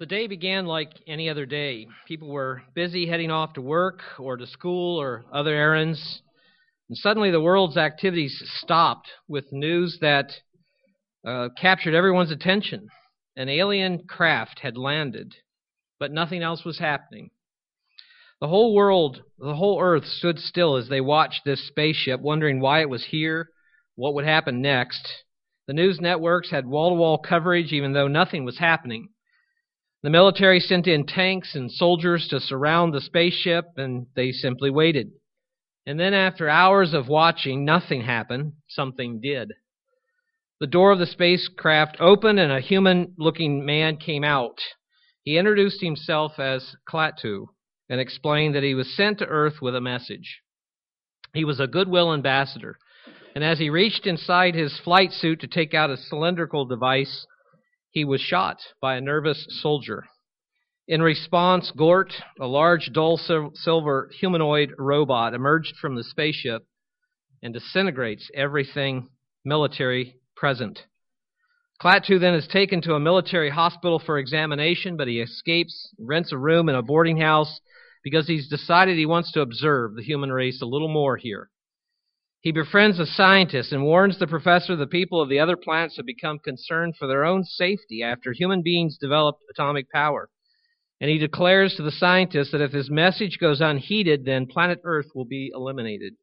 The day began like any other day. People were busy heading off to work or to school or other errands. And suddenly the world's activities stopped with news that captured everyone's attention. An alien craft had landed, but nothing else was happening. The whole world, the whole earth stood still as they watched this spaceship, wondering why it was here, what would happen next. The news networks had wall-to-wall coverage even though nothing was happening. The military sent in tanks and soldiers to surround the spaceship, and they simply waited. And then after hours of watching, nothing happened. Something did. The door of the spacecraft opened, and a human-looking man came out. He introduced himself as Klaatu and explained that he was sent to Earth with a message. He was a goodwill ambassador, and as he reached inside his flight suit to take out a cylindrical device, he was shot by a nervous soldier. In response, Gort, a large, dull silver humanoid robot, emerged from the spaceship and disintegrates everything military present. Klaatu then is taken to a military hospital for examination, but he escapes, rents a room in a boarding house because he's decided he wants to observe the human race a little more here. He befriends a scientist and warns the professor the people of the other planets have become concerned for their own safety after human beings developed atomic power. And he declares to the scientist that if his message goes unheeded, then planet Earth will be eliminated.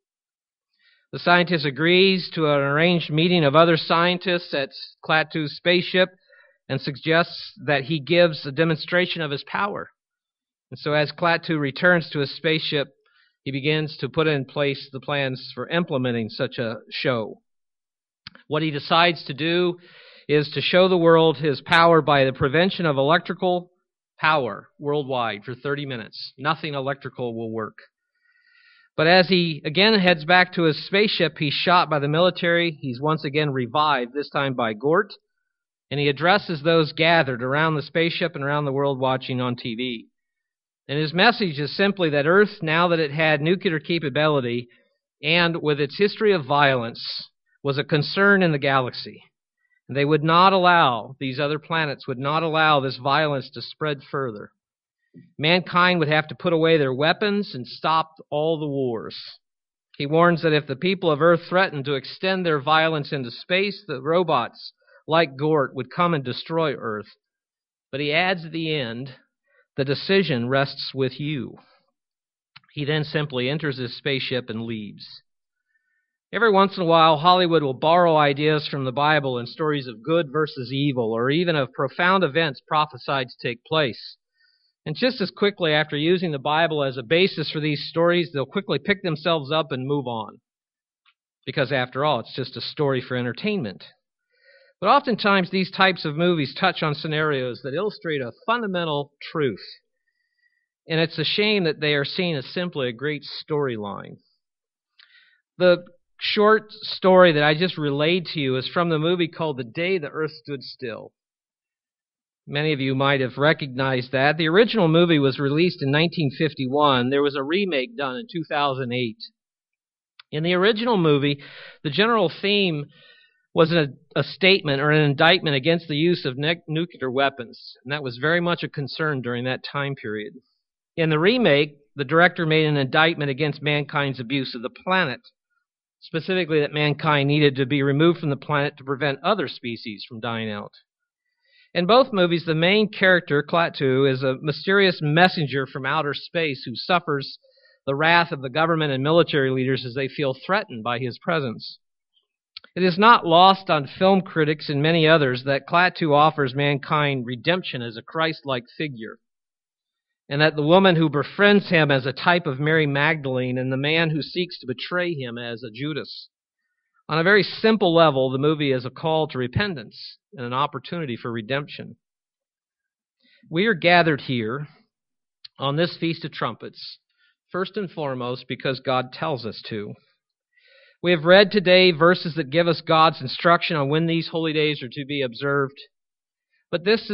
The scientist agrees to an arranged meeting of other scientists at Klaatu's spaceship and suggests that he gives a demonstration of his power. And so as Klaatu returns to his spaceship, he begins to put in place the plans for implementing such a show. What he decides to do is to show the world his power by the prevention of electrical power worldwide for 30 minutes. Nothing electrical will work. But as he again heads back to his spaceship, he's shot by the military. He's once again revived, this time by Gort. And he addresses those gathered around the spaceship and around the world watching on TV. And his message is simply that Earth, now that it had nuclear capability and with its history of violence, was a concern in the galaxy. And they would not allow, these other planets would not allow this violence to spread further. Mankind would have to put away their weapons and stop all the wars. He warns that if the people of Earth threatened to extend their violence into space, the robots, like Gort, would come and destroy Earth. But he adds at the end, the decision rests with you. He then simply enters his spaceship and leaves. Every once in a while, Hollywood will borrow ideas from the Bible and stories of good versus evil, or even of profound events prophesied to take place. And just as quickly after using the Bible as a basis for these stories, they'll quickly pick themselves up and move on. Because after all, it's just a story for entertainment. But oftentimes these types of movies touch on scenarios that illustrate a fundamental truth. And it's a shame that they are seen as simply a great storyline. The short story that I just relayed to you is from the movie called The Day the Earth Stood Still. Many of you might have recognized that. The original movie was released in 1951. There was a remake done in 2008. In the original movie, the general theme was a statement or an indictment against the use of nuclear weapons. And that was very much a concern during that time period. In the remake, the director made an indictment against mankind's abuse of the planet. Specifically, that mankind needed to be removed from the planet to prevent other species from dying out. In both movies, the main character, Klaatu, is a mysterious messenger from outer space who suffers the wrath of the government and military leaders as they feel threatened by his presence. It is not lost on film critics and many others that Klaatu offers mankind redemption as a Christ-like figure, and that the woman who befriends him as a type of Mary Magdalene and the man who seeks to betray him as a Judas. On a very simple level, the movie is a call to repentance and an opportunity for redemption. We are gathered here on this Feast of Trumpets, first and foremost because God tells us to. We have read today verses that give us God's instruction on when these holy days are to be observed. But this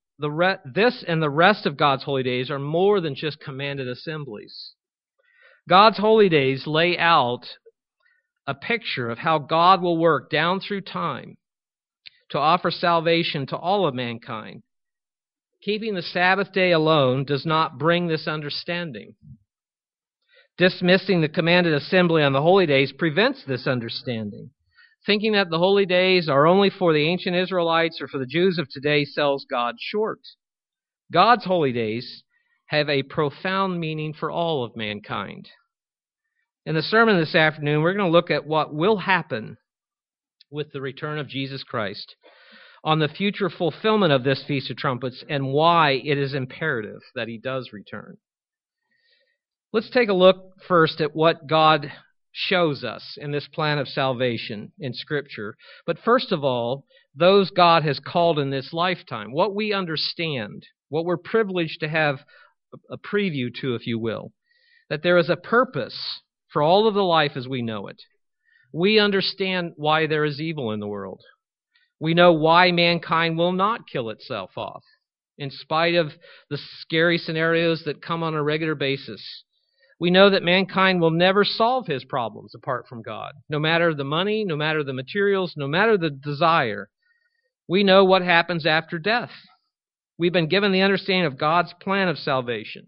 and the rest of God's holy days are more than just commanded assemblies. God's holy days lay out a picture of how God will work down through time to offer salvation to all of mankind Keeping the Sabbath day alone does not bring this understanding. Dismissing the commanded assembly on the holy days prevents this understanding. Thinking that the holy days are only for the ancient Israelites or for the Jews of today sells God short. God's holy days have a profound meaning for all of mankind. In the sermon this afternoon, we're going to look at what will happen with the return of Jesus Christ, on the future fulfillment of this Feast of Trumpets, and why it is imperative that he does return. Let's take a look first at what God shows us in this plan of salvation in Scripture. But first of all, those God has called in this lifetime, what we understand, what we're privileged to have a preview to, if you will, that there is a purpose for all of the life as we know it. We understand why there is evil in the world. We know why mankind will not kill itself off, in spite of the scary scenarios that come on a regular basis. We know that mankind will never solve his problems apart from God, no matter the money, no matter the materials, no matter the desire. We know what happens after death. We've been given the understanding of God's plan of salvation.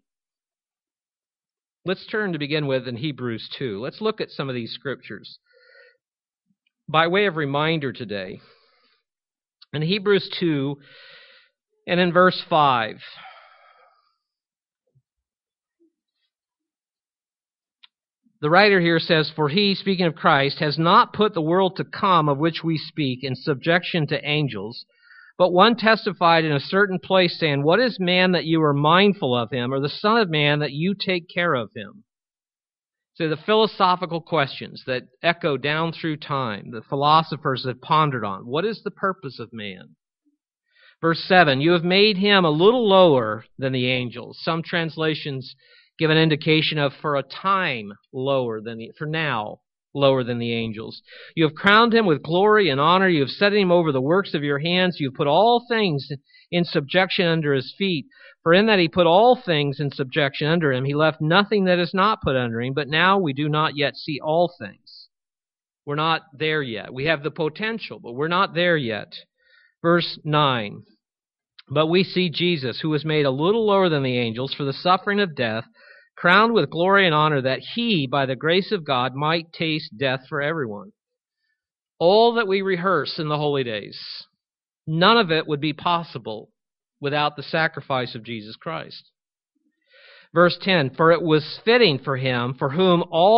Let's turn to begin with in Hebrews 2. Let's look at some of these scriptures. By way of reminder today, in Hebrews 2 and in verse 5, the writer here says, "For he," speaking of Christ, "has not put the world to come of which we speak in subjection to angels, but one testified in a certain place, saying, What is man that you are mindful of him, or the Son of Man that you take care of him?" So the philosophical questions that echo down through time, the philosophers have pondered on. What is the purpose of man? Verse 7, "You have made him a little lower than the angels." Some translations give an indication of for a time lower than for now lower than the angels. "You have crowned him with glory and honor. You have set him over the works of your hands. You have put all things in subjection under his feet. For in that he put all things in subjection under him, he left nothing that is not put under him. But now we do not yet see all things." We're not there yet. We have the potential, but we're not there yet. Verse 9, "But we see Jesus, who was made a little lower than the angels for the suffering of death, crowned with glory and honor, that he, by the grace of God, might taste death for everyone." All that we rehearse in the holy days, none of it would be possible without the sacrifice of Jesus Christ. Verse 10, "For it was fitting for him, for whom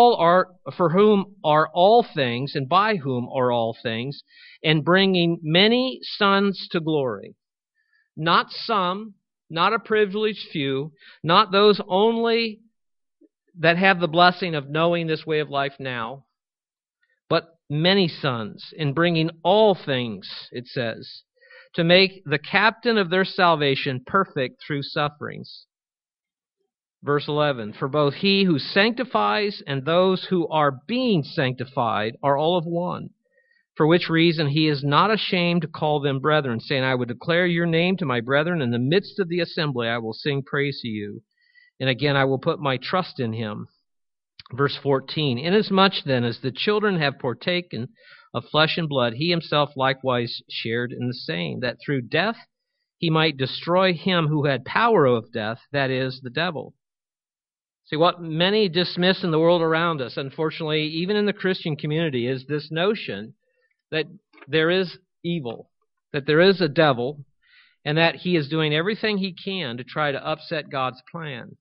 are all things, and by whom are all things, and bringing many sons to glory." Not some, not a privileged few, not those only that have the blessing of knowing this way of life now, but many sons, in bringing all things, it says, to make the captain of their salvation perfect through sufferings. Verse 11, "For both he who sanctifies and those who are being sanctified are all of one. For which reason he is not ashamed to call them brethren, saying, I would declare your name to my brethren. In the midst of the assembly I will sing praise to you. And again I will put my trust in him." Verse 14, "Inasmuch then as the children have partaken of flesh and blood, he himself likewise shared in the same, that through death he might destroy him who had power of death, that is, the devil." See, what many dismiss in the world around us, unfortunately, even in the Christian community, is this notion that there is evil, that there is a devil, and that he is doing everything he can to try to upset God's plan.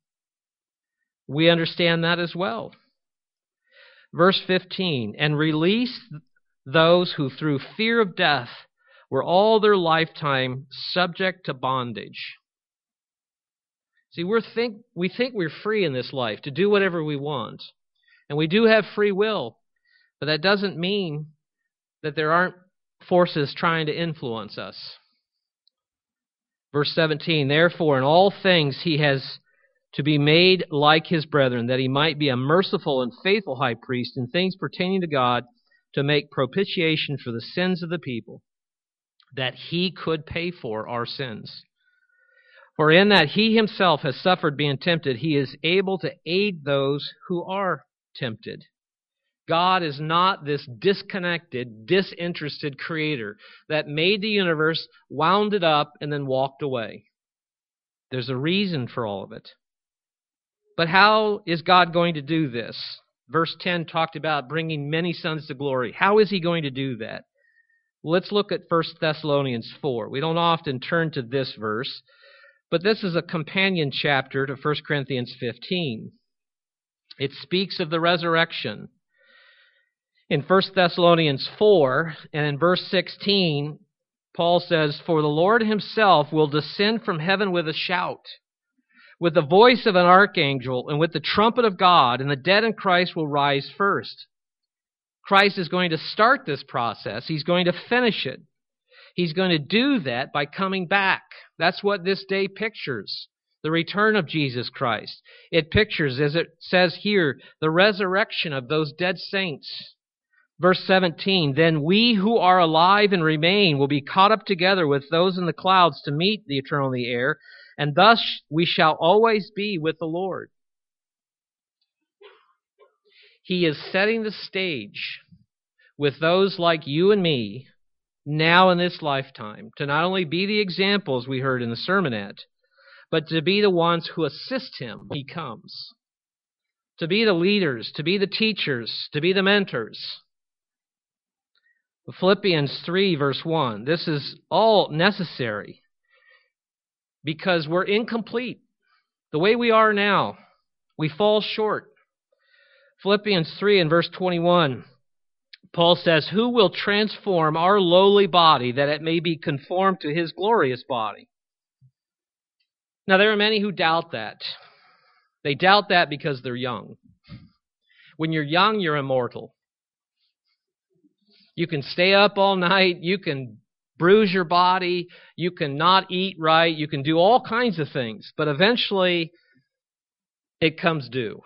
We understand that as well. Verse 15, "And release those who through fear of death were all their lifetime subject to bondage." See, we think we're free in this life to do whatever we want. And we do have free will, but that doesn't mean that there aren't forces trying to influence us. Verse 17, "Therefore in all things he has to be made like his brethren, that he might be a merciful and faithful high priest in things pertaining to God, to make propitiation for the sins of the people, that he could pay for our sins. For in that he himself has suffered being tempted, he is able to aid those who are tempted." God is not this disconnected, disinterested creator that made the universe, wound it up, and then walked away. There's a reason for all of it. But how is God going to do this? Verse 10 talked about bringing many sons to glory. How is he going to do that? Well, let's look at 1 Thessalonians 4. We don't often turn to this verse, but this is a companion chapter to 1 Corinthians 15. It speaks of the resurrection. In 1 Thessalonians 4 and in verse 16, Paul says, "For the Lord himself will descend from heaven with a shout, with the voice of an archangel, and with the trumpet of God, and the dead in Christ will rise first." Christ is going to start this process. He's going to finish it. He's going to do that by coming back. That's what this day pictures, the return of Jesus Christ. It pictures, as it says here, the resurrection of those dead saints. Verse 17, "Then we who are alive and remain will be caught up together with those in the clouds to meet the eternal in the air, and thus we shall always be with the Lord." He is setting the stage with those like you and me now in this lifetime to not only be the examples we heard in the sermonette, but to be the ones who assist him when he comes. To be the leaders, to be the teachers, to be the mentors. Philippians 3 verse 1, this is all necessary because we're incomplete. The way we are now, we fall short. Philippians 3 and verse 21, Paul says, "Who will transform our lowly body that it may be conformed to his glorious body?" Now, there are many who doubt that. They doubt that because they're young. When you're young, you're immortal. You can stay up all night. You can bruise your body. You can not eat right. You can do all kinds of things. But eventually, it comes due.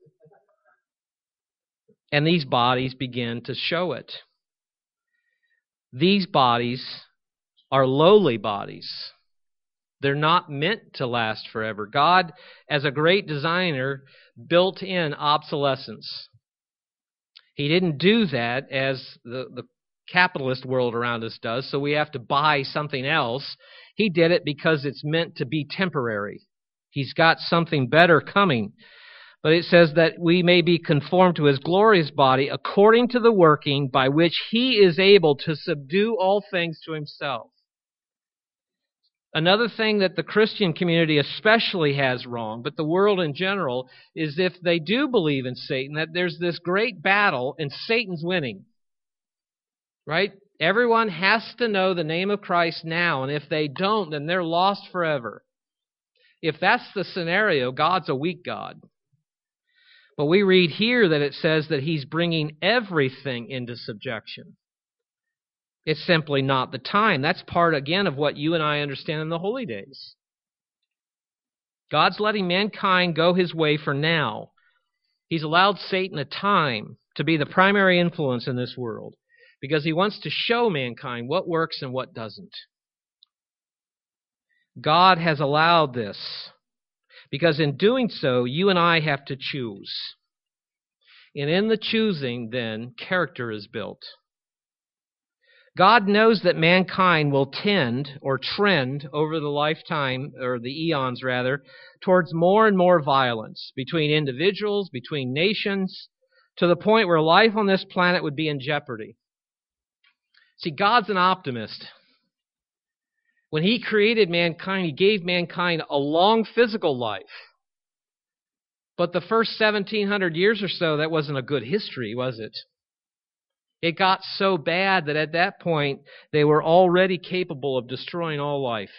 And these bodies begin to show it. These bodies are lowly bodies. They're not meant to last forever. God, as a great designer, built in obsolescence. He didn't do that as the capitalist world around us does, so we have to buy something else. He did it because it's meant to be temporary. He's got something better coming. But it says that we may be conformed to his glorious body according to the working by which he is able to subdue all things to himself. Another thing that the Christian community especially has wrong, but the world in general, is if they do believe in Satan, that there's this great battle and Satan's winning. Right? Everyone has to know the name of Christ now, and if they don't, then they're lost forever. If that's the scenario, God's a weak God. But we read here that it says that he's bringing everything into subjection. It's simply not the time. That's part, again, of what you and I understand in the holy days. God's letting mankind go his way for now. He's allowed Satan a time to be the primary influence in this world because he wants to show mankind what works and what doesn't. God has allowed this because in doing so, you and I have to choose. And in the choosing, then, character is built. God knows that mankind will tend or trend over the lifetime, or the eons rather, towards more and more violence between individuals, between nations, to the point where life on this planet would be in jeopardy. See, God's an optimist. When he created mankind, he gave mankind a long physical life. But the first 1,700 years or so, that wasn't a good history, was it? It got so bad that at that point, they were already capable of destroying all life.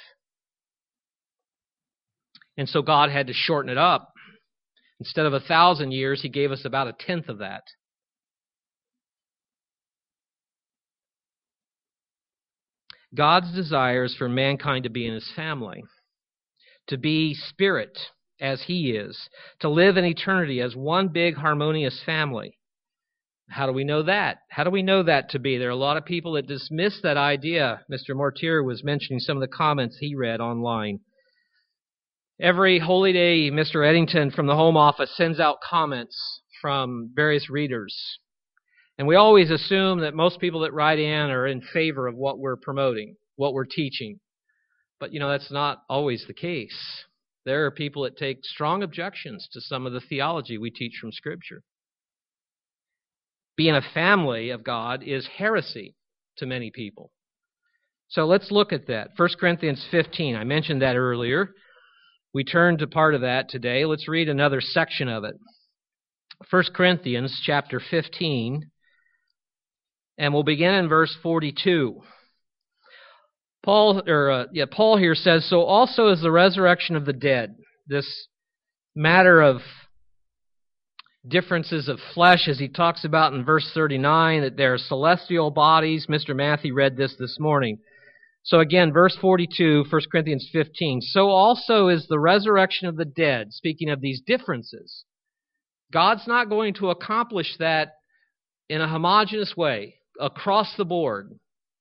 And so God had to shorten it up. Instead of 1,000 years, he gave us about 1/10 of that. God's desire is for mankind to be in his family, to be spirit as he is, to live in eternity as one big harmonious family. How do we know that? How do we know that to be? There are a lot of people that dismiss that idea. Mr. Mortier was mentioning some of the comments he read online. Every holy day, Mr. Eddington from the Home Office sends out comments from various readers. And we always assume that most people that write in are in favor of what we're promoting, what we're teaching. But, that's not always the case. There are people that take strong objections to some of the theology we teach from Scripture. Being a family of God is heresy to many people. So let's look at that. 1 Corinthians 15, I mentioned that earlier. We turn to part of that today. Let's read another section of it. 1 Corinthians chapter 15, and we'll begin in verse 42. Paul here says, "So also is the resurrection of the dead." This matter of differences of flesh, as he talks about in verse 39, that there are celestial bodies. Mr. Matthew read this morning. So again, verse 42, 1 Corinthians 15. "So also is the resurrection of the dead," speaking of these differences. God's not going to accomplish that in a homogeneous way, across the board.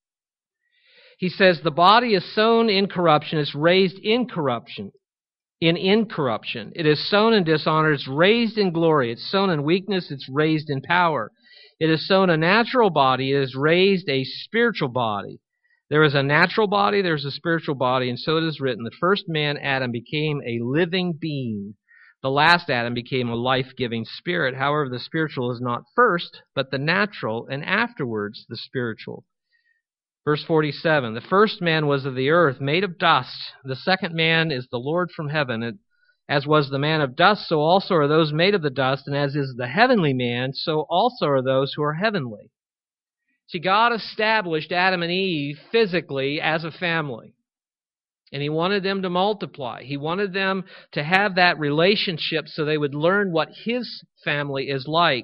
He says, "The body is sown in corruption, is raised in corruption. In incorruption. It is sown in dishonor, it's raised in glory. It's sown in weakness, it's raised in power. It is sown a natural body, it is raised a spiritual body. There is a natural body, there's a spiritual body, and so it is written, the first man, Adam, became a living being. The last Adam became a life-giving spirit. However, the spiritual is not first, but the natural, and afterwards the spiritual." Verse 47, "The first man was of the earth, made of dust. The second man is the Lord from heaven. As was the man of dust, so also are those made of the dust. And as is the heavenly man, so also are those who are heavenly." See, God established Adam and Eve physically as a family. And He wanted them to multiply. He wanted them to have that relationship so they would learn what His family is like.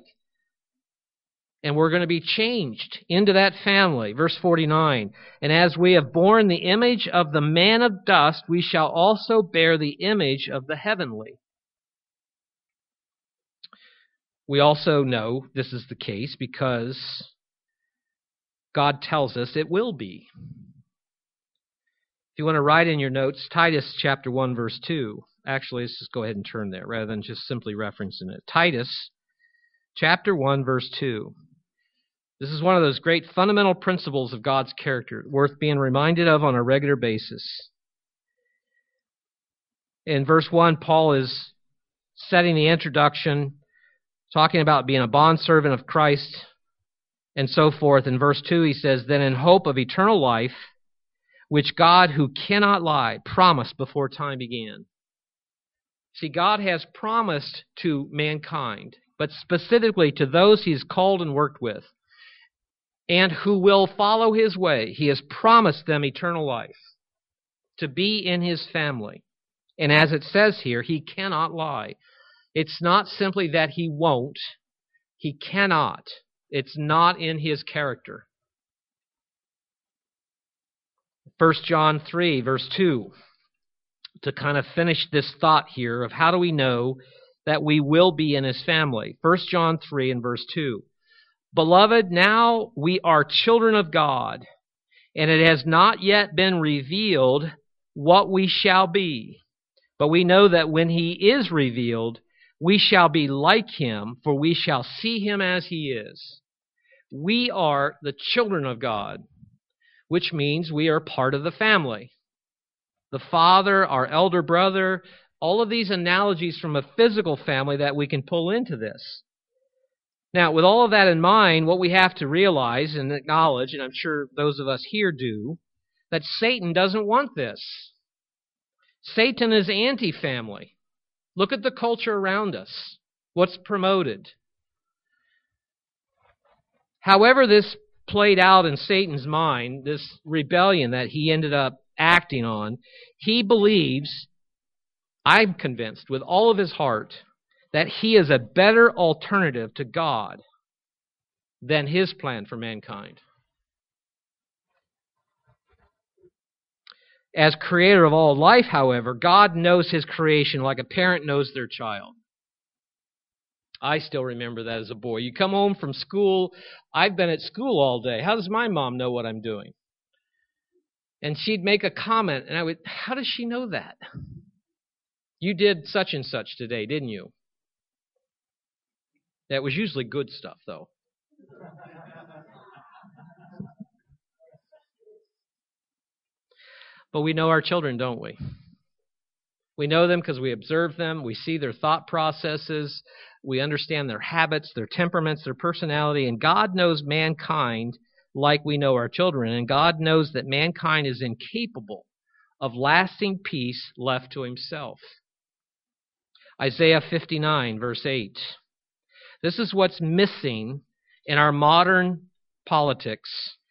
And we're going to be changed into that family. Verse 49, "And as we have borne the image of the man of dust, we shall also bear the image of the heavenly." We also know this is the case because God tells us it will be. If you want to write in your notes, Titus chapter 1, verse 2. Actually, let's just go ahead and turn there rather than just simply referencing it. Titus chapter 1, verse 2. This is one of those great fundamental principles of God's character, worth being reminded of on a regular basis. In verse 1, Paul is setting the introduction, talking about being a bondservant of Christ and so forth. In verse 2, he says, "Then in hope of eternal life, which God, who cannot lie, promised before time began." See, God has promised to mankind, but specifically to those He's called and worked with, and who will follow His way. He has promised them eternal life, to be in His family. And as it says here, He cannot lie. It's not simply that He won't. He cannot. It's not in His character. 1 John 3, verse 2, to kind of finish this thought here of how do we know that we will be in His family. 1 John 3 and verse 2. "Beloved, now we are children of God, and it has not yet been revealed what we shall be. But we know that when He is revealed, we shall be like Him, for we shall see Him as He is." We are the children of God, which means we are part of the family. The father, our elder brother, all of these analogies from a physical family that we can pull into this. Now, with all of that in mind, what we have to realize and acknowledge, and I'm sure those of us here do, that Satan doesn't want this. Satan is anti-family. Look at the culture around us. What's promoted? However this played out in Satan's mind, this rebellion that he ended up acting on, he believes, I'm convinced with all of his heart, that he is a better alternative to God than His plan for mankind. As creator of all life, however, God knows His creation like a parent knows their child. I still remember that as a boy. You come home from school, I've been at school all day. How does my mom know what I'm doing? And she'd make a comment, and I would, how does she know that? You did such and such today, didn't you? That was usually good stuff, though. But we know our children, don't we? We know them because we observe them. We see their thought processes. We understand their habits, their temperaments, their personality. And God knows mankind like we know our children. And God knows that mankind is incapable of lasting peace left to himself. Isaiah 59, verse 8. This is what's missing in our modern politics.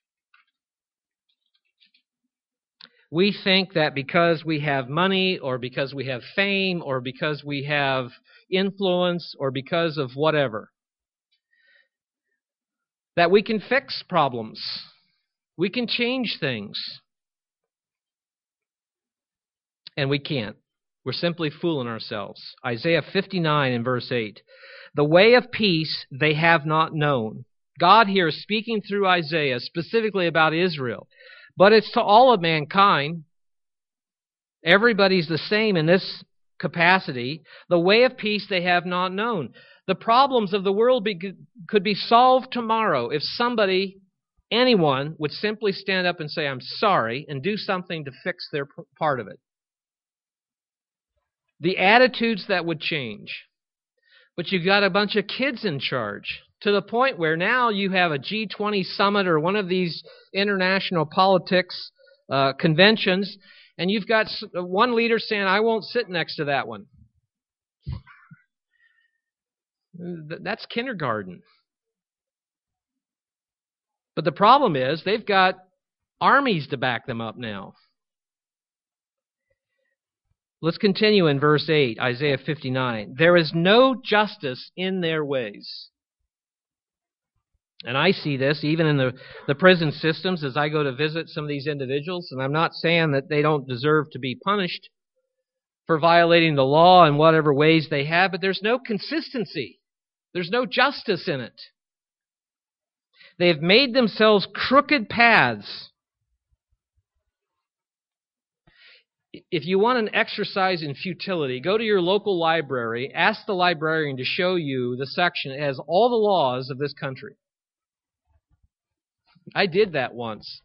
We think that because we have money or because we have fame or because we have influence or because of whatever, that we can fix problems. We can change things. And we can't. We're simply fooling ourselves. Isaiah 59 and verse 8. The way of peace they have not known. God here is speaking through Isaiah specifically about Israel. But it's to all of mankind. Everybody's the same in this capacity. The way of peace they have not known. The problems of the world could be solved tomorrow if somebody, anyone, would simply stand up and say, I'm sorry, and do something to fix their part of it. The attitudes that would change. But you've got a bunch of kids in charge to the point where now you have a G20 summit or one of these international politics conventions, and you've got one leader saying, I won't sit next to that one. That's kindergarten. But the problem is they've got armies to back them up now. Let's continue in verse 8, Isaiah 59. There is no justice in their ways. And I see this even in the prison systems as I go to visit some of these individuals. And I'm not saying that they don't deserve to be punished for violating the law in whatever ways they have, but there's no consistency. There's no justice in it. They've made themselves crooked paths. If you want an exercise in futility, go to your local library, ask the librarian to show you the section that has all the laws of this country. I did that once.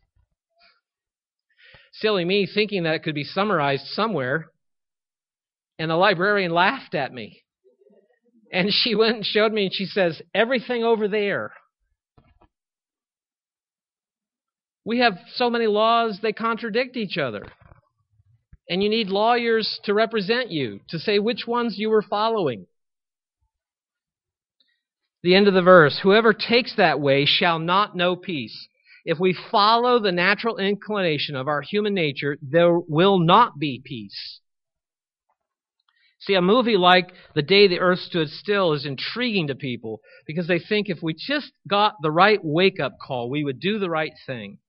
Silly me thinking that it could be summarized somewhere, and the librarian laughed at me. And she went and showed me, and she says, everything over there. We have so many laws, they contradict each other. And you need lawyers to represent you, to say which ones you were following. The end of the verse, whoever takes that way shall not know peace. If we follow the natural inclination of our human nature, there will not be peace. See, a movie like The Day the Earth Stood Still is intriguing to people because they think if we just got the right wake-up call, we would do the right thing.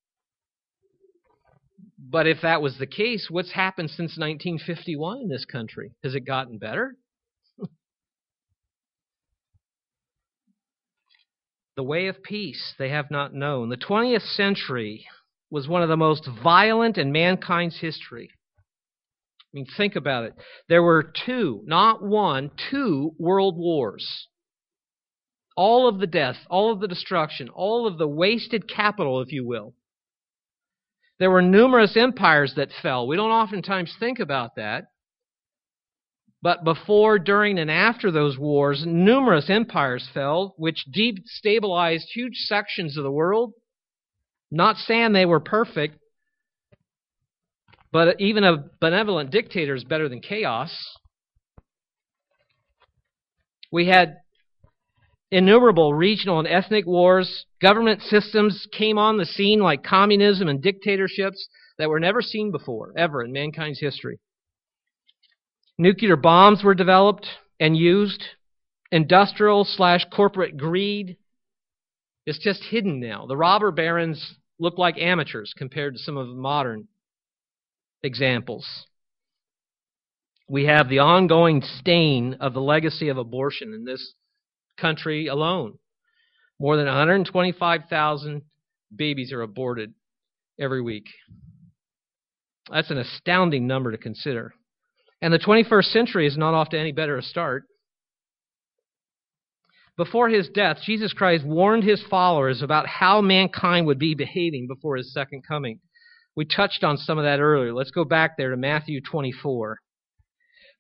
But if that was the case, what's happened since 1951 in this country? Has it gotten better? The way of peace they have not known. The 20th century was one of the most violent in mankind's history. I mean, think about it. There were two, not one, two world wars. All of the death, all of the destruction, all of the wasted capital, if you will. There were numerous empires that fell. We don't oftentimes think about that. But before, during, and after those wars, numerous empires fell, which destabilized huge sections of the world. Not saying they were perfect, but even a benevolent dictator is better than chaos. We had innumerable regional and ethnic wars. Government systems came on the scene like communism and dictatorships that were never seen before, ever in mankind's history. Nuclear bombs were developed and used. Industrial/corporate greed is just hidden now. The robber barons look like amateurs compared to some of the modern examples. We have the ongoing stain of the legacy of abortion in this country alone. More than 125,000 babies are aborted every week. That's an astounding number to consider. And the 21st century is not off to any better a start. Before his death, Jesus Christ warned his followers about how mankind would be behaving before his second coming. We touched on some of that earlier. Let's go back there to Matthew 24.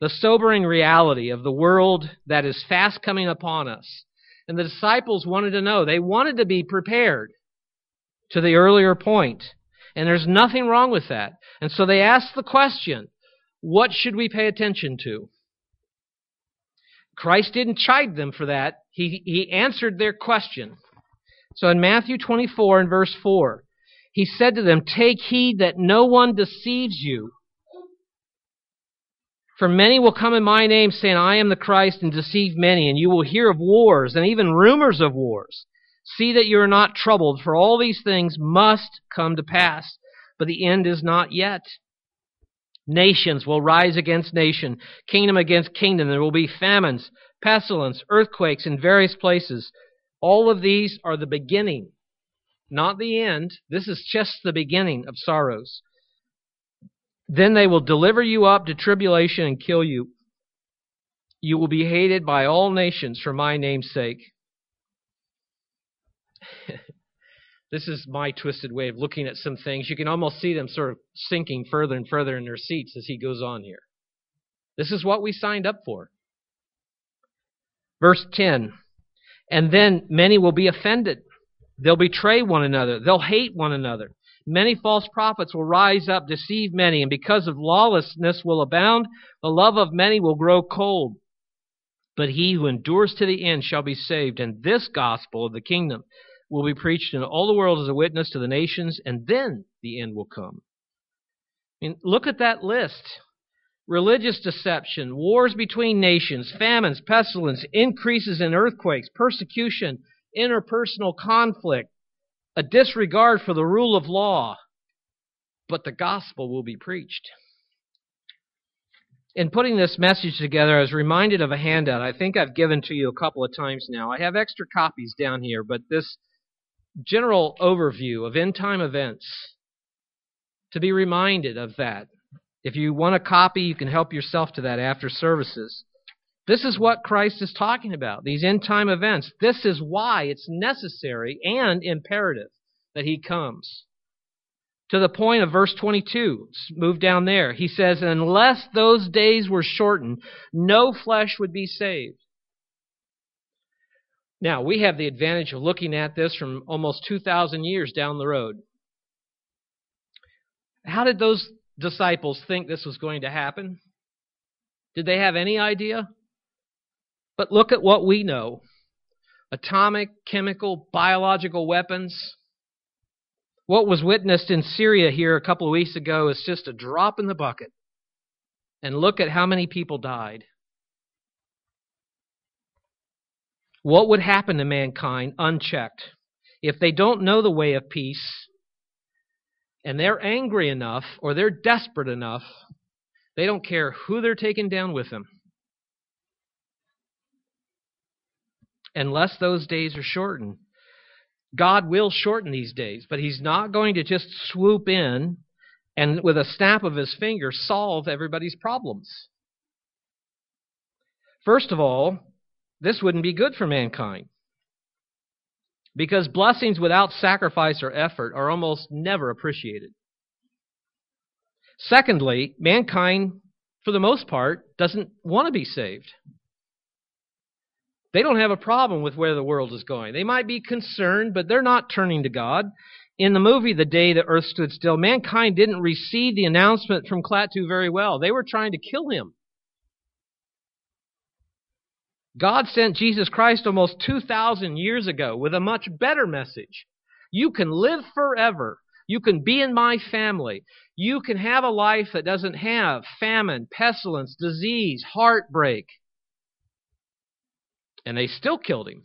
the sobering reality of the world that is fast coming upon us. And the disciples wanted to know. They wanted to be prepared to the earlier point. And there's nothing wrong with that. And so they asked the question, what should we pay attention to? Christ didn't chide them for that. He answered their question. So in Matthew 24 and verse 4, He said to them, "Take heed that no one deceives you. For many will come in my name, saying, I am the Christ, and deceive many. And you will hear of wars, and even rumors of wars. See that you are not troubled, for all these things must come to pass, but the end is not yet. Nations will rise against nation, kingdom against kingdom. There will be famines, pestilence, earthquakes in various places. All of these are the beginning, not the end. This is just the beginning of sorrows. Then they will deliver you up to tribulation and kill you. You will be hated by all nations for my name's sake." This is my twisted way of looking at some things. You can almost see them sort of sinking further and further in their seats as he goes on here. This is what we signed up for. Verse 10, "And then many will be offended. They'll betray one another. They'll hate one another. Many false prophets will rise up, deceive many, and because of lawlessness will abound, the love of many will grow cold. But he who endures to the end shall be saved. And this gospel of the kingdom will be preached in all the world as a witness to the nations, and then the end will come." I mean, look at that list. Religious deception, wars between nations, famines, pestilence, increases in earthquakes, persecution, interpersonal conflict, a disregard for the rule of law. But the gospel will be preached. In putting this message together, I was reminded of a handout I think I've given to you a couple of times now. I have extra copies down here, but this general overview of end-time events, to be reminded of that. If you want a copy, you can help yourself to that after services. This is what Christ is talking about, these end-time events. This is why it's necessary and imperative that He comes. To the point of verse 22, move down there. He says, "Unless those days were shortened, no flesh would be saved." Now, we have the advantage of looking at this from almost 2,000 years down the road. How did those disciples think this was going to happen? Did they have any idea? But look at what we know. Atomic, chemical, biological weapons. What was witnessed in Syria here a couple of weeks ago is just a drop in the bucket. And look at how many people died. What would happen to mankind unchecked if they don't know the way of peace and they're angry enough or they're desperate enough, they don't care who they're taking down with them? Unless those days are shortened. God will shorten these days, but He's not going to just swoop in and with a snap of His finger solve everybody's problems. First of all, this wouldn't be good for mankind, because blessings without sacrifice or effort are almost never appreciated. Secondly, mankind, for the most part, doesn't want to be saved. They don't have a problem with where the world is going. They might be concerned, but they're not turning to God. In the movie The Day the Earth Stood Still, mankind didn't receive the announcement from Klaatu very well. They were trying to kill him. God sent Jesus Christ almost 2,000 years ago with a much better message. You can live forever. You can be in my family. You can have a life that doesn't have famine, pestilence, disease, heartbreak. And they still killed him.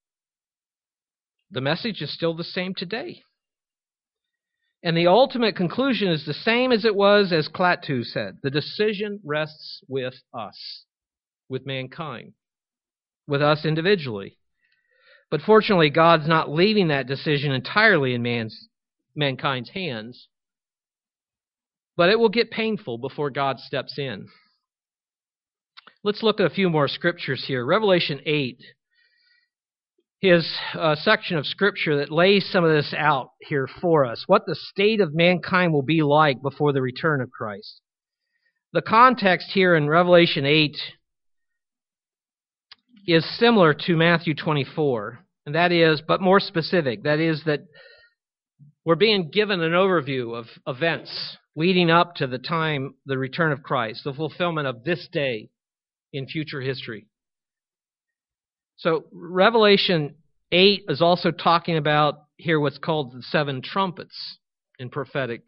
The message is still the same today. And the ultimate conclusion is the same as it was as Klaatu said. The decision rests with us, with mankind, with us individually. But fortunately, God's not leaving that decision entirely in mankind's hands. But it will get painful before God steps in. Let's look at a few more scriptures here. Revelation 8 is a section of Scripture that lays some of this out here for us, what the state of mankind will be like before the return of Christ. The context here in Revelation 8 is similar to Matthew 24, and that is, but more specific. That is that we're being given an overview of events leading up to the time, the return of Christ, the fulfillment of this day in future history. So Revelation 8 is also talking about here what's called the seven trumpets in prophetic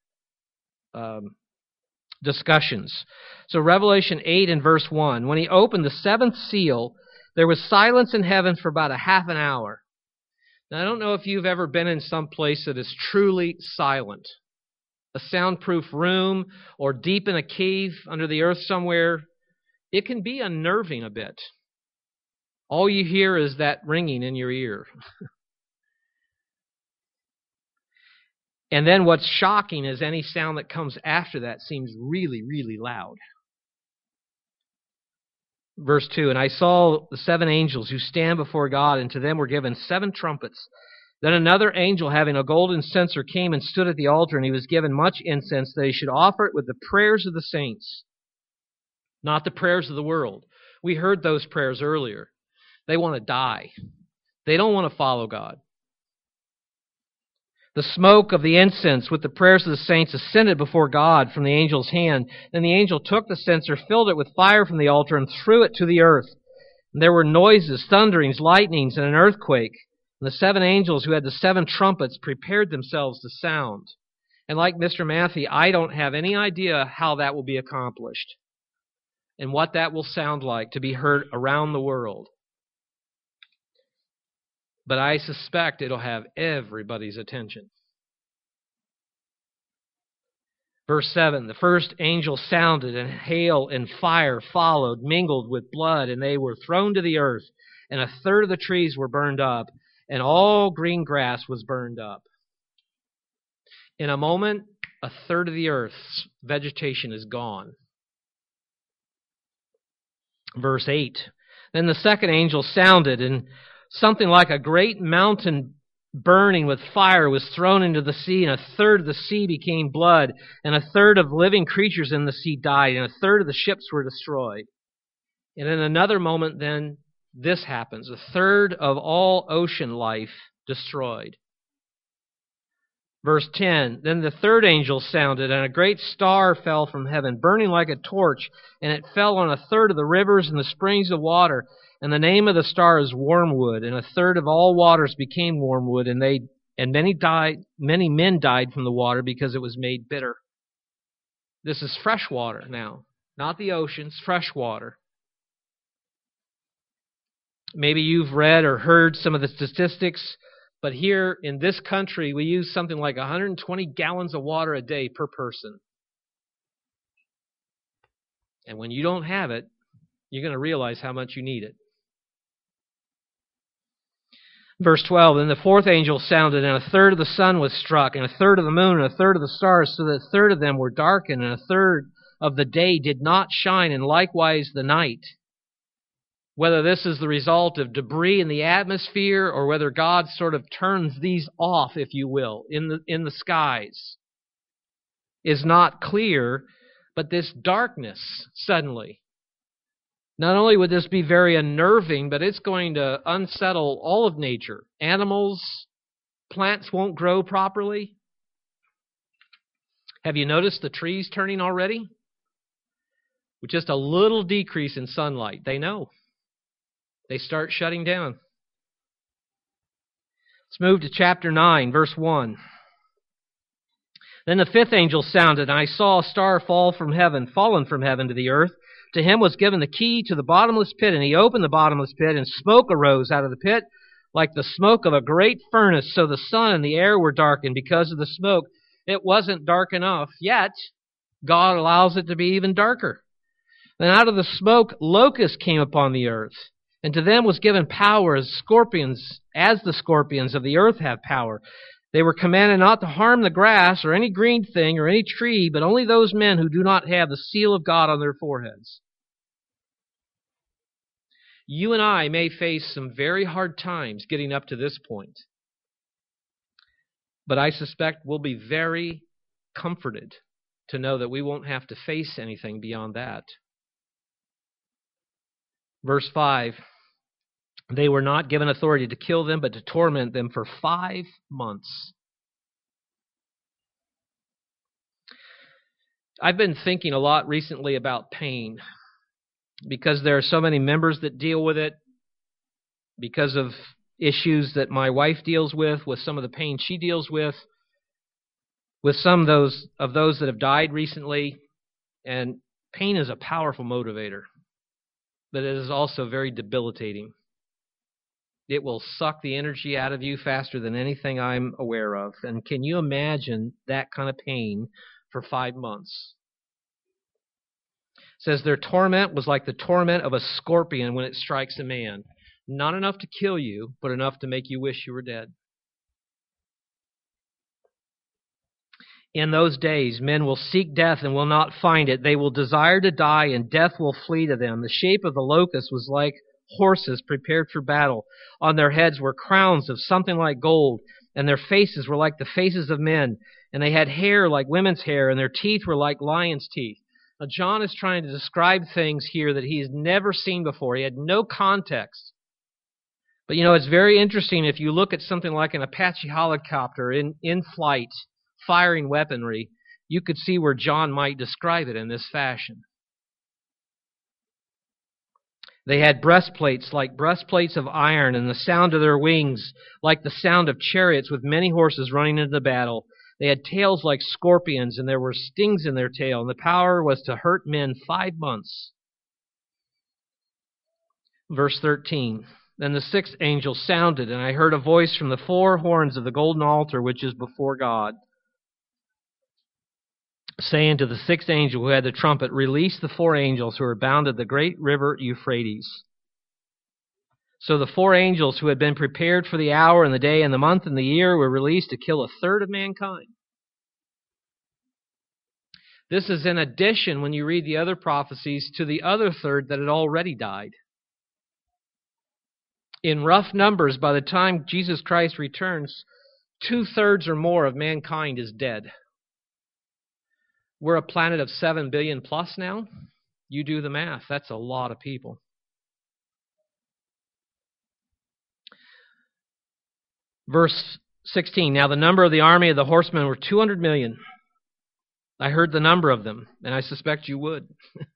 discussions. So Revelation 8 and verse 1, when he opened the seventh seal, there was silence in heaven for about a half an hour. Now, I don't know if you've ever been in some place that is truly silent, a soundproof room or deep in a cave under the earth somewhere. It can be unnerving a bit. All you hear is that ringing in your ear. And then what's shocking is any sound that comes after that seems really, really loud. Verse 2, and I saw the seven angels who stand before God, and to them were given seven trumpets. Then another angel having a golden censer came and stood at the altar, and he was given much incense that he should offer it with the prayers of the saints, not the prayers of the world. We heard those prayers earlier. They want to die. They don't want to follow God. The smoke of the incense with the prayers of the saints ascended before God from the angel's hand. Then the angel took the censer, filled it with fire from the altar, and threw it to the earth. And there were noises, thunderings, lightnings, and an earthquake. And the seven angels who had the seven trumpets prepared themselves to sound. And like Mr. Matthew, I don't have any idea how that will be accomplished and what that will sound like to be heard around the world. But I suspect it'll have everybody's attention. Verse 7, the first angel sounded, and hail and fire followed, mingled with blood, and they were thrown to the earth, and a third of the trees were burned up, and all green grass was burned up. In a moment, a third of the earth's vegetation is gone. Verse 8, then the second angel sounded, and something like a great mountain burning with fire was thrown into the sea, and a third of the sea became blood, and a third of living creatures in the sea died, and a third of the ships were destroyed. And in another moment, then, this happens. A third of all ocean life destroyed. Verse 10, then the third angel sounded, and a great star fell from heaven, burning like a torch, and it fell on a third of the rivers and the springs of water. And the name of the star is wormwood, and a third of all waters became wormwood, and many men died from the water because it was made bitter. This is fresh water now, not the oceans, fresh water. Maybe you've read or heard some of the statistics, but here in this country, we use something like 120 gallons of water a day per person. And when you don't have it, you're going to realize how much you need it. Verse 12, then the fourth angel sounded, and a third of the sun was struck, and a third of the moon, and a third of the stars, so that a third of them were darkened, and a third of the day did not shine, and likewise the night. Whether this is the result of debris in the atmosphere, or whether God sort of turns these off, if you will, in the skies, is not clear, but this darkness suddenly, not only would this be very unnerving, but it's going to unsettle all of nature. Animals, plants won't grow properly. Have you noticed the trees turning already? With just a little decrease in sunlight, they know. They start shutting down. Let's move to chapter 9, verse 1. Then the fifth angel sounded, and I saw a star fallen from heaven to the earth. To him was given the key to the bottomless pit, and he opened the bottomless pit, and smoke arose out of the pit like the smoke of a great furnace. So the sun and the air were darkened because of the smoke. It wasn't dark enough, yet God allows it to be even darker. Then out of the smoke locusts came upon the earth, and to them was given power as the scorpions of the earth have power. They were commanded not to harm the grass or any green thing or any tree, but only those men who do not have the seal of God on their foreheads. You and I may face some very hard times getting up to this point, but I suspect we'll be very comforted to know that we won't have to face anything beyond that. Verse 5, they were not given authority to kill them, but to torment them for 5 months. I've been thinking a lot recently about pain because there are so many members that deal with it, because of issues that my wife deals with some of the pain she deals with some of those that have died recently. And pain is a powerful motivator, but it is also very debilitating. It will suck the energy out of you faster than anything I'm aware of. And can you imagine that kind of pain for 5 months? It says their torment was like the torment of a scorpion when it strikes a man. Not enough to kill you, but enough to make you wish you were dead. In those days, men will seek death and will not find it. They will desire to die, and death will flee to them. The shape of the locust was like horses prepared for battle. On their heads were crowns of something like gold, and their faces were like the faces of men. And they had hair like women's hair, and their teeth were like lions' teeth. Now, John is trying to describe things here that he has never seen before. He had no context. But it's very interesting if you look at something like an Apache helicopter in flight, firing weaponry, you could see where John might describe it in this fashion. They had breastplates like breastplates of iron, and the sound of their wings like the sound of chariots with many horses running into battle. They had tails like scorpions, and there were stings in their tail, and the power was to hurt men 5 months. Verse 13. Then the 6th angel sounded, and I heard a voice from the 4 horns of the golden altar which is before God, saying to the 6th angel who had the trumpet, release the 4 angels who are bound at the great river Euphrates. So the 4 angels who had been prepared for the hour and the day and the month and the year were released to kill 1/3 of mankind. This is in addition, when you read the other prophecies, to the other 1/3 that had already died. In rough numbers, by the time Jesus Christ returns, 2/3 or more of mankind is dead. We're a planet of 7 billion plus now. You do the math. That's a lot of people. Verse 16. Now the number of the army of the horsemen were 200 million. I heard the number of them, and I suspect you would.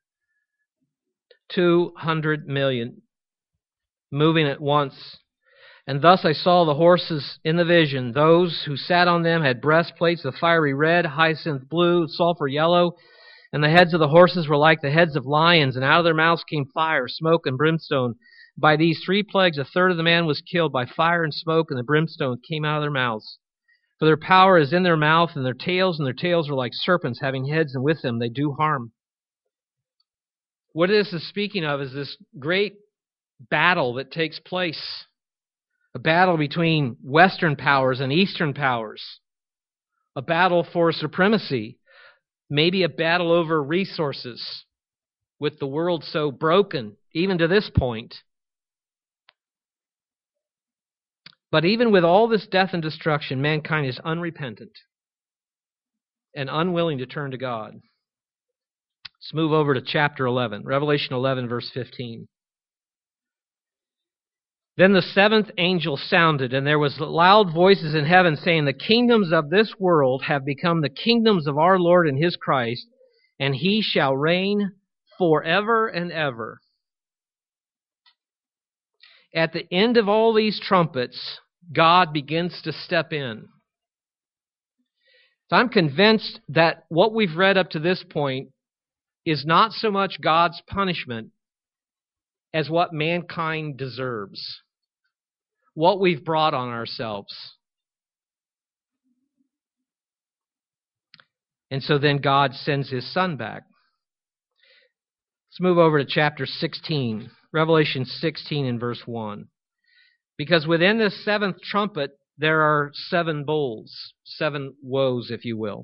200 million. Moving at once. And thus I saw the horses in the vision. Those who sat on them had breastplates of fiery red, hyacinth blue, sulfur yellow, and the heads of the horses were like the heads of lions, and out of their mouths came fire, smoke, and brimstone. By these 3 plagues 1/3 of the man was killed by fire and smoke, and the brimstone came out of their mouths. For their power is in their mouth, and their tails are like serpents having heads, and with them they do harm. What this is speaking of is this great battle that takes place. A battle between Western powers and Eastern powers. A battle for supremacy. Maybe a battle over resources, with the world so broken, even to this point. But even with all this death and destruction, mankind is unrepentant and unwilling to turn to God. Let's move over to chapter 11, Revelation 11, verse 15. Then the 7th angel sounded, and there was loud voices in heaven saying, the kingdoms of this world have become the kingdoms of our Lord and His Christ, and He shall reign forever and ever. At the end of all these trumpets, God begins to step in. So I'm convinced that what we've read up to this point is not so much God's punishment as what mankind deserves, what we've brought on ourselves. And so then God sends His Son back. Let's move over to chapter 16, Revelation 16 and verse 1. Because within this 7th trumpet, there are 7 bowls, 7 woes, if you will.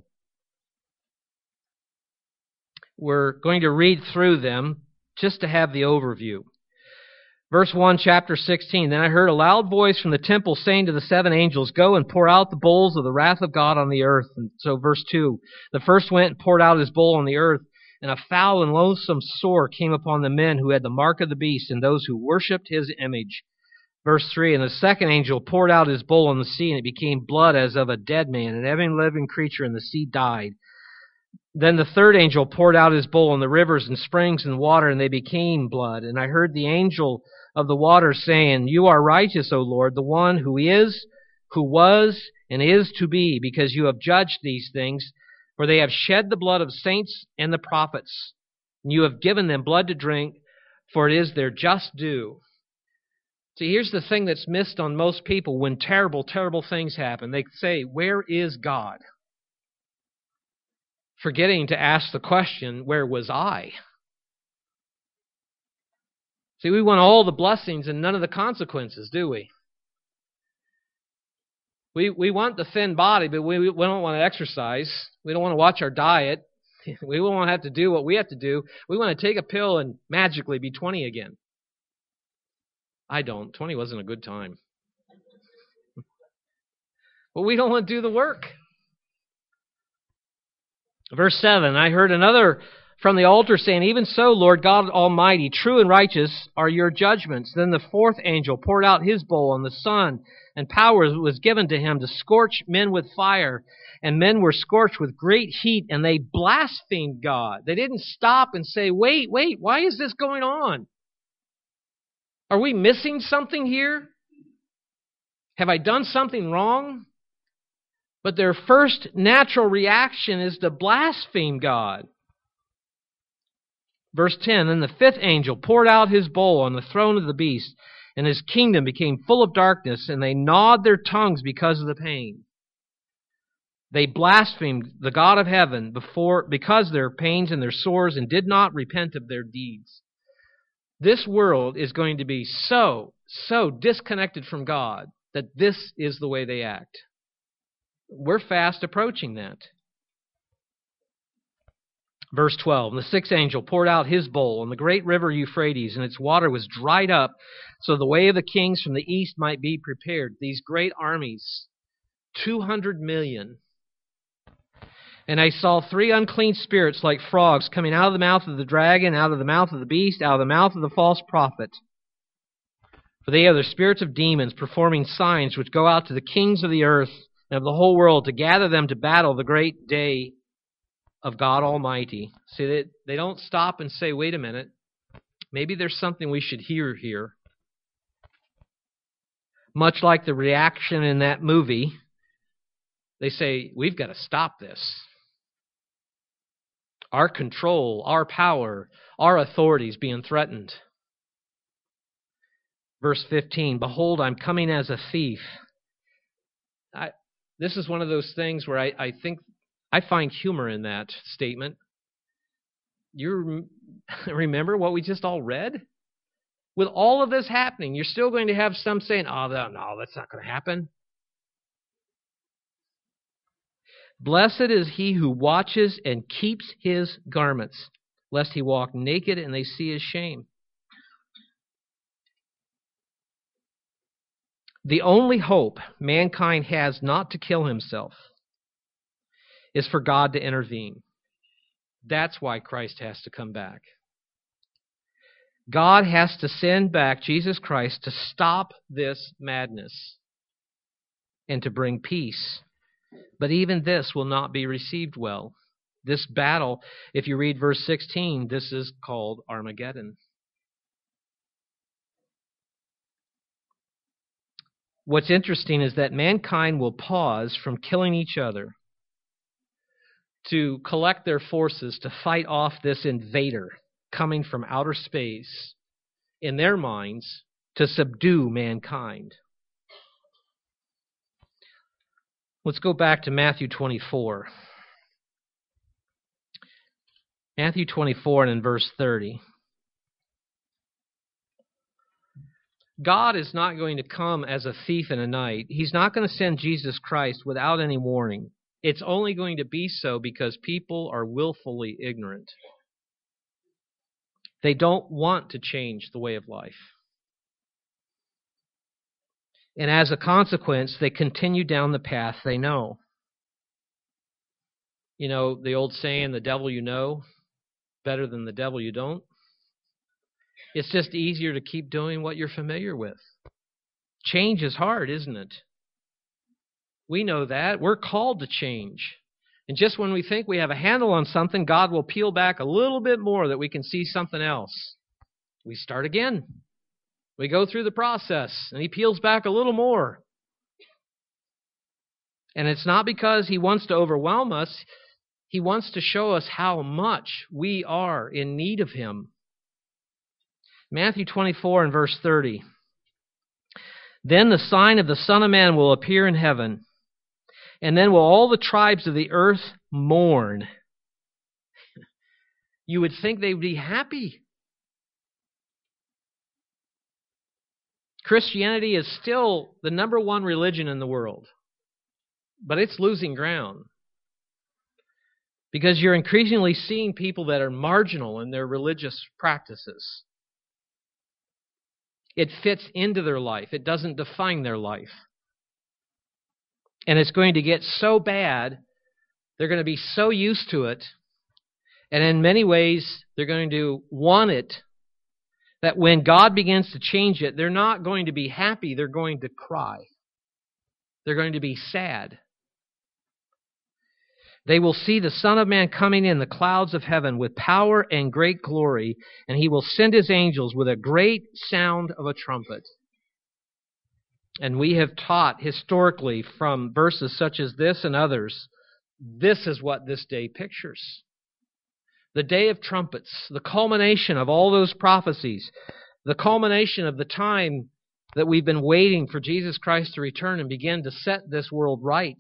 We're going to read through them just to have the overview. Verse 1, chapter 16. Then I heard a loud voice from the temple saying to the seven angels, "Go and pour out the bowls of the wrath of God on the earth." And so verse 2, the first went and poured out his bowl on the earth, and a foul and loathsome sore came upon the men who had the mark of the beast and those who worshipped his image. Verse 3, and the second angel poured out his bowl on the sea, and it became blood as of a dead man, and every living creature in the sea died. Then the third angel poured out his bowl on the rivers and springs and water, and they became blood. And I heard the angel of the waters saying, "You are righteous, O Lord, the one who is, who was, and is to be, because you have judged these things. For they have shed the blood of saints and the prophets, and you have given them blood to drink, for it is their just due." See, here's the thing that's missed on most people when terrible, terrible things happen. They say, "Where is God?" Forgetting to ask the question, "Where was I?" See, we want all the blessings and none of the consequences, do we? We want the thin body, but we don't want to exercise. We don't want to watch our diet. We don't want to have to do what we have to do. We want to take a pill and magically be 20 again. I don't. 20 wasn't a good time. But we don't want to do the work. Verse 7, I heard another from the altar saying, "Even so, Lord God Almighty, true and righteous are your judgments." Then the fourth angel poured out his bowl on the sun, and power was given to him to scorch men with fire. And men were scorched with great heat, and they blasphemed God. They didn't stop and say, wait, why is this going on? Are we missing something here? Have I done something wrong? But their first natural reaction is to blaspheme God. Verse 10, then the fifth angel poured out his bowl on the throne of the beast, and his kingdom became full of darkness, and they gnawed their tongues because of the pain. They blasphemed the God of heaven because of their pains and their sores, and did not repent of their deeds. This world is going to be so disconnected from God that this is the way they act. We're fast approaching that. Verse 12, and the sixth angel poured out his bowl on the great river Euphrates, and its water was dried up, so the way of the kings from the east might be prepared. These great armies, 200 million. And I saw three unclean spirits like frogs coming out of the mouth of the dragon, out of the mouth of the beast, out of the mouth of the false prophet. For they are the spirits of demons, performing signs which go out to the kings of the earth and of the whole world to gather them to battle the great day of God Almighty. See, they don't stop and say, wait a minute, maybe there's something we should hear here. Much like the reaction in that movie, they say, we've got to stop this. Our control, our power, our authority is being threatened. Verse 15, behold, I'm coming as a thief. This is one of those things where I think I find humor in that statement. You remember what we just all read? With all of this happening, you're still going to have some saying, oh, no, that's not going to happen. Blessed is he who watches and keeps his garments, lest he walk naked and they see his shame. The only hope mankind has not to kill himself is for God to intervene. That's why Christ has to come back. God has to send back Jesus Christ to stop this madness and to bring peace. But even this will not be received well. This battle, if you read verse 16, this is called Armageddon. What's interesting is that mankind will pause from killing each other to collect their forces to fight off this invader coming from outer space, in their minds, to subdue mankind. Let's go back to Matthew 24. Matthew 24 and in verse 30. God is not going to come as a thief in the night. He's not going to send Jesus Christ without any warning. It's only going to be so because people are willfully ignorant. They don't want to change the way of life. And as a consequence, they continue down the path they know. You know, the old saying, the devil you know, better than the devil you don't. It's just easier to keep doing what you're familiar with. Change is hard, isn't it? We know that. We're called to change. And just when we think we have a handle on something, God will peel back a little bit more that we can see something else. We start again. We go through the process, and He peels back a little more. And it's not because He wants to overwhelm us. He wants to show us how much we are in need of Him. Matthew 24 and verse 30. Then the sign of the Son of Man will appear in heaven, and then will all the tribes of the earth mourn. You would think they would be happy. Christianity is still the number one religion in the world, but it's losing ground. Because you're increasingly seeing people that are marginal in their religious practices. It fits into their life. It doesn't define their life. And it's going to get so bad, they're going to be so used to it, and in many ways, they're going to want it, that when God begins to change it, they're not going to be happy, they're going to cry. They're going to be sad. They will see the Son of Man coming in the clouds of heaven with power and great glory, and He will send His angels with a great sound of a trumpet. And we have taught historically from verses such as this and others, this is what this day pictures. The day of trumpets, the culmination of all those prophecies, the culmination of the time that we've been waiting for Jesus Christ to return and begin to set this world right.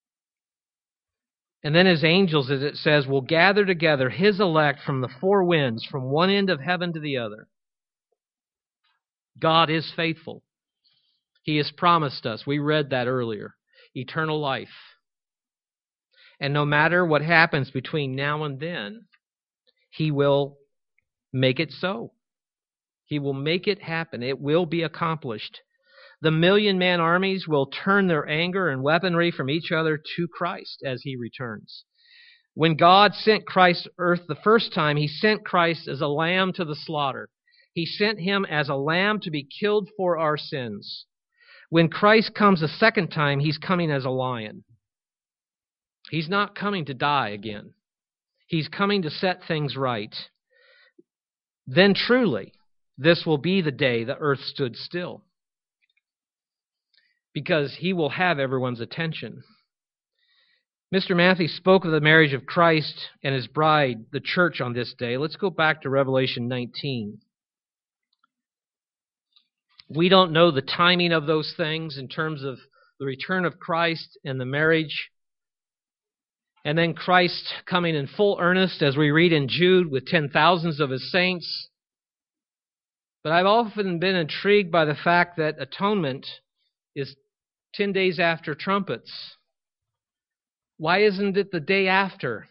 And then His angels, as it says, will gather together His elect from the four winds, from one end of heaven to the other. God is faithful. He has promised us, we read that earlier, eternal life. And no matter what happens between now and then, He will make it so. He will make it happen. It will be accomplished. The million-man armies will turn their anger and weaponry from each other to Christ as He returns. When God sent Christ to earth the first time, He sent Christ as a lamb to the slaughter. He sent Him as a lamb to be killed for our sins. When Christ comes a second time, He's coming as a lion. He's not coming to die again. He's coming to set things right. Then truly, this will be the day the earth stood still. Because He will have everyone's attention. Mr. Matthew spoke of the marriage of Christ and His bride, the church, on this day. Let's go back to Revelation 19. We don't know the timing of those things in terms of the return of Christ and the marriage. And then Christ coming in full earnest, as we read in Jude, with 10,000s of His saints. But I've often been intrigued by the fact that atonement is 10 days after trumpets. Why isn't it the day after?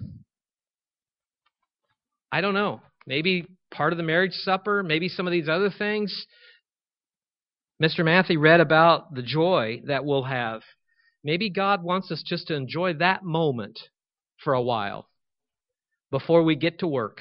I don't know. Maybe part of the marriage supper, maybe some of these other things. Mr. Matthew read about the joy that we'll have. Maybe God wants us just to enjoy that moment for a while before we get to work.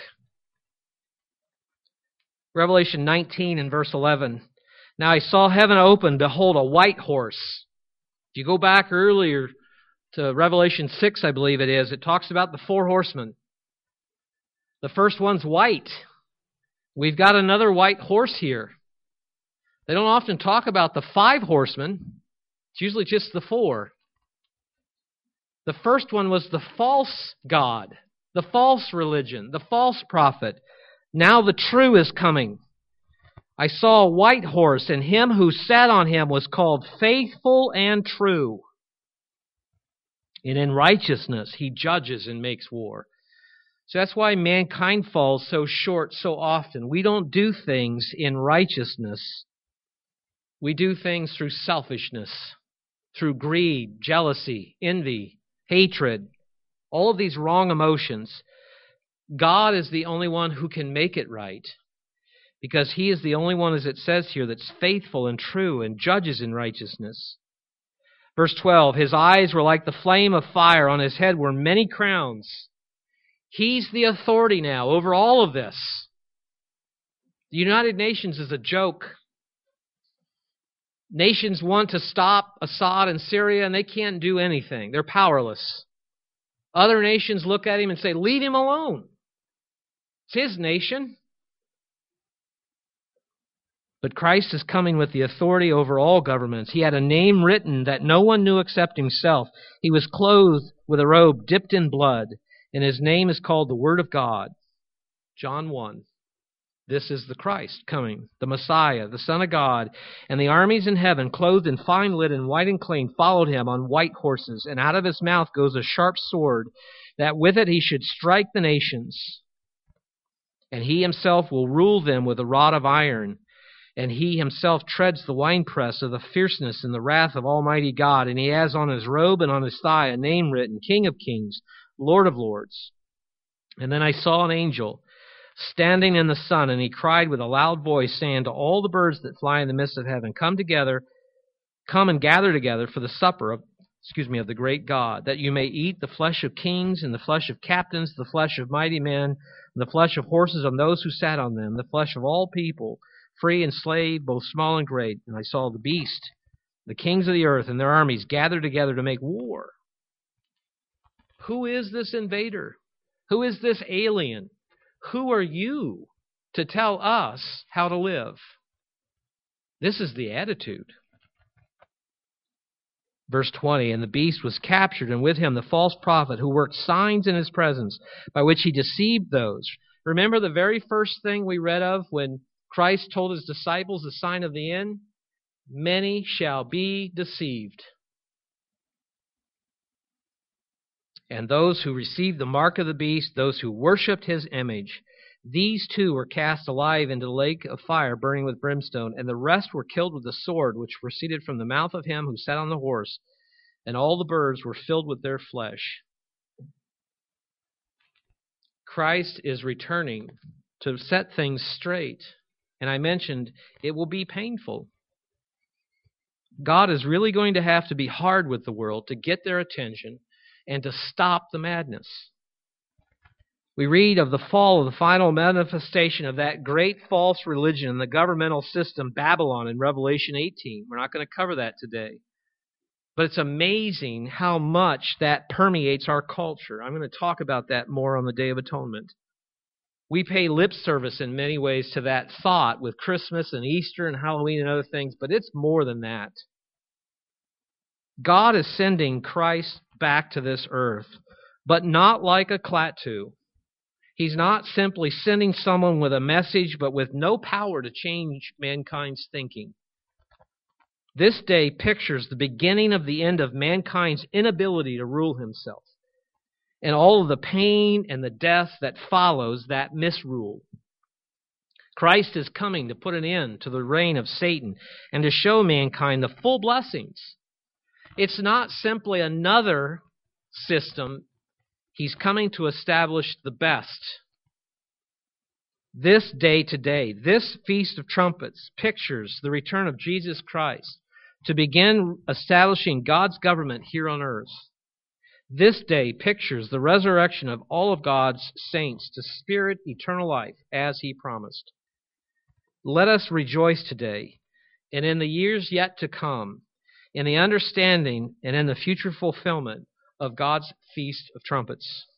Revelation 19 and verse 11. Now I saw heaven open, behold, a white horse. If you go back earlier to Revelation 6, I believe it is, it talks about the four horsemen. The first one's white. We've got another white horse here. They don't often talk about the 5 horsemen. It's usually just the 4. The first one was the false god, the false religion, the false prophet. Now the true is coming. I saw a white horse, and Him who sat on him was called Faithful and True. And in righteousness He judges and makes war. So that's why mankind falls so short so often. We don't do things in righteousness. We do things through selfishness, through greed, jealousy, envy, hatred, all of these wrong emotions. God is the only one who can make it right. because he is the only one, as it says here, that's faithful and true and judges in righteousness. Verse 12, his eyes were like the flame of fire. On his head were many crowns. He's the authority now over all of this. The United Nations is a joke. Nations want to stop Assad in Syria, and they can't do anything. They're powerless. Other nations look at him and say, leave him alone. It's his nation. But Christ is coming with the authority over all governments. He had a name written that no one knew except himself. He was clothed with a robe dipped in blood, and his name is called the Word of God. John 1. This is the Christ coming, the Messiah, the Son of God. And the armies in heaven, clothed in fine linen, white and clean, followed him on white horses. And out of his mouth goes a sharp sword, that with it he should strike the nations. And he himself will rule them with a rod of iron. And he himself treads the winepress of the fierceness and the wrath of Almighty God. And he has on his robe and on his thigh a name written, King of Kings, Lord of Lords. And then I saw an angel standing in the sun, and he cried with a loud voice, saying to all the birds that fly in the midst of heaven, come and gather together for the supper of the great God, that you may eat the flesh of kings, and the flesh of captains, the flesh of mighty men, and the flesh of horses and those who sat on them, the flesh of all people, free and slave, both small and great. And I saw the beast, the kings of the earth, and their armies gathered together to make war. Who is this invader? Who is this alien? Who are you to tell us how to live? This is the attitude. Verse 20, and the beast was captured, and with him the false prophet who worked signs in his presence, by which he deceived those. Remember the very first thing we read of when Christ told his disciples the sign of the end? Many shall be deceived. And those who received the mark of the beast, those who worshipped his image, these two were cast alive into the lake of fire burning with brimstone, and the rest were killed with the sword which proceeded from the mouth of him who sat on the horse, and all the birds were filled with their flesh. Christ is returning to set things straight, and I mentioned it will be painful. God is really going to have to be hard with the world to get their attention and to stop the madness. We read of the fall of the final manifestation of that great false religion, the governmental system, Babylon, in Revelation 18. We're not going to cover that today. But it's amazing how much that permeates our culture. I'm going to talk about that more on the Day of Atonement. We pay lip service in many ways to that thought with Christmas and Easter and Halloween and other things, but it's more than that. God is sending Christ back to this earth, but not like a Klaatu. He's not simply sending someone with a message, but with no power to change mankind's thinking. This day pictures the beginning of the end of mankind's inability to rule himself, and all of the pain and the death that follows that misrule. Christ is coming to put an end to the reign of Satan and to show mankind the full blessings. It's not simply another system. He's coming to establish the best. This day today, this Feast of Trumpets pictures the return of Jesus Christ to begin establishing God's government here on earth. This day pictures the resurrection of all of God's saints to spirit eternal life as he promised. Let us rejoice today and in the years yet to come in the understanding and in the future fulfillment of God's Feast of Trumpets.